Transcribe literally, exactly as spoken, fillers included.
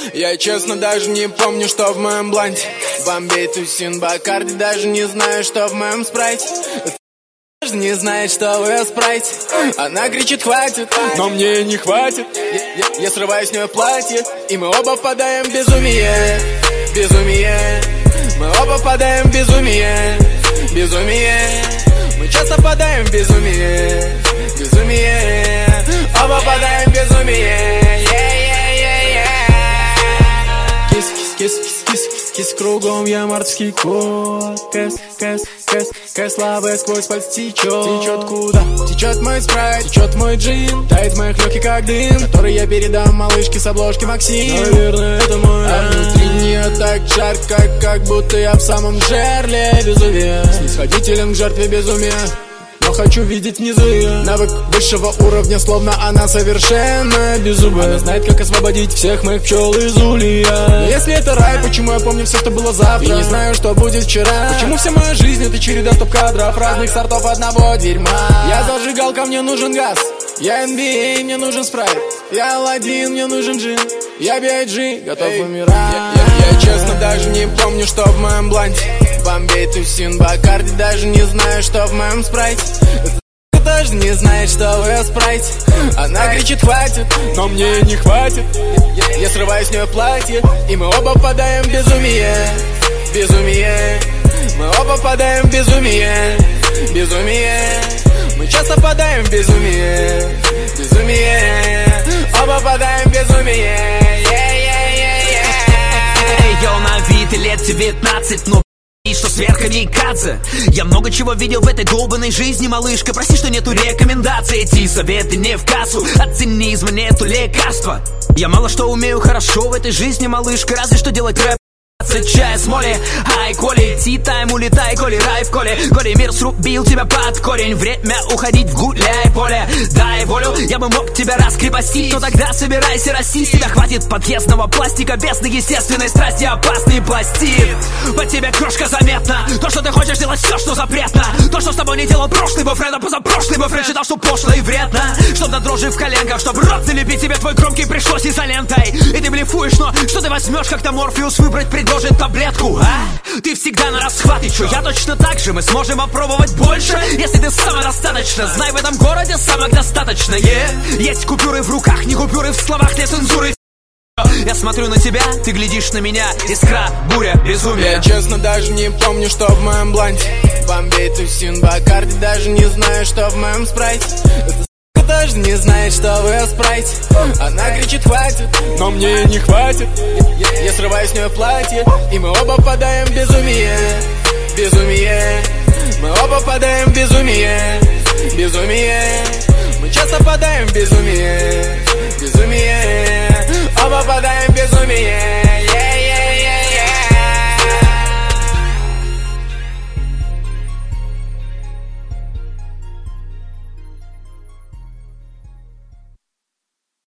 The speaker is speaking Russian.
Я честно даже не помню, что в моем бланте. Бомбей, тусин, Бакарди, даже не знаю, что в моем спрайте. Даже не знает, что в ее спрайте. Она кричит хватит, но мне не хватит. Я, я, я срываю с нее платье, и мы оба впадаем в безумие. Безумие. Мы оба впадаем в безумие. Безумие. Мы часто впадаем в безумие. Безумие. Оба впадаем в безумие. Кис, кис, кис, кис, кис, кис, кругом я морский кот. Кэс, кэс, кэс, кэс, лавы сквозь пальцы течет. Течет куда? Течет мой спрайт, течет мой джин. Тает в моих легких как дым, который я передам малышке с обложки Максим. Наверное, это мой. А внутри нее так жарко, как, как будто я в самом жерле безумия. Снисходителен к жертве безумия, но хочу видеть внизу ее. Навык высшего уровня, словно она совершенно беззубая. Она знает, как освободить всех моих пчел из улья. Но если это рай, почему я помню все, что было завтра? И не знаю, что будет вчера. Почему вся моя жизнь — это череда стоп-кадров разных сортов одного дерьма? Я зажигалка, мне нужен газ. Я эн би эй, мне нужен спрайт. Я Аладдин, мне нужен джин. Я би ай джи, готов умирать. Я, я, я честно даже не помню, что в моем бланте. Бомбей, тусин, Бакарди, даже не знаю, что в моем спрайте. Даже не знает, что в ее спрайте. Она кричит хватит, но мне не хватит. Я, я срываю с нее платье, и мы оба впадаем в безумие. Безумие. Мы оба впадаем в безумие. Безумие. Мы часто впадаем в безумие. Безумие. Оба впадаем в безумие. Эй, йоу, на вид лет девятнадцать, но и что сверхкамикадзе. Я много чего видел в этой долбанной жизни, малышка. Прости, что нету рекомендаций. Эти советы не в кассу. От цинизма нету лекарства. Я мало что умею хорошо в этой жизни, малышка. Разве что делать рэп. Чай с моли, ай, Коли, ти-тайм, улетай, Коли, рай в Коле. Коли, мир срубил тебя под корень. Время уходить в гуляй поле. Дай волю, я бы мог тебя раскрепостить, но тогда собирайся растить. Тебя хватит подъездного пластика без естественной страсти. Опасный пластид. По тебе крошка заметна. То, что ты хочешь делать, все, что запретно. То, что с тобой не делал прошлый бойфренд, а позапрошлый бойфренд считал, что пошло и вредно. Чтоб до дрожи в коленках, чтоб рот залепить тебе твой громкий пришлось изолентой. И ты блефуешь, но что ты возьмешь, как-то Морфеус выбрать предложит таблетку, а? Ты всегда на расхват, и чё? Я точно так же, мы сможем опробовать больше, если ты самодостаточно. Знай, в этом городе самых достаточно, yeah. Есть купюры в руках, не купюры в словах, нет цензуры. Я смотрю на тебя, ты глядишь на меня. Искра, буря, безумие. Я честно даже не помню, что в моем бланте. Бомбей, тусин, Бакарди, даже не знаю, что в моем спрайте. Даже не знает, что в ее спрайте. Она кричит хватит, но мне не хватит. Я, я, я срываю с нее платье, и мы оба впадаем в безумие. Безумие. Мы оба впадаем в безумие. Безумие. Мы часто впадаем в безумие. Безумие. Оба впадаем в безумие.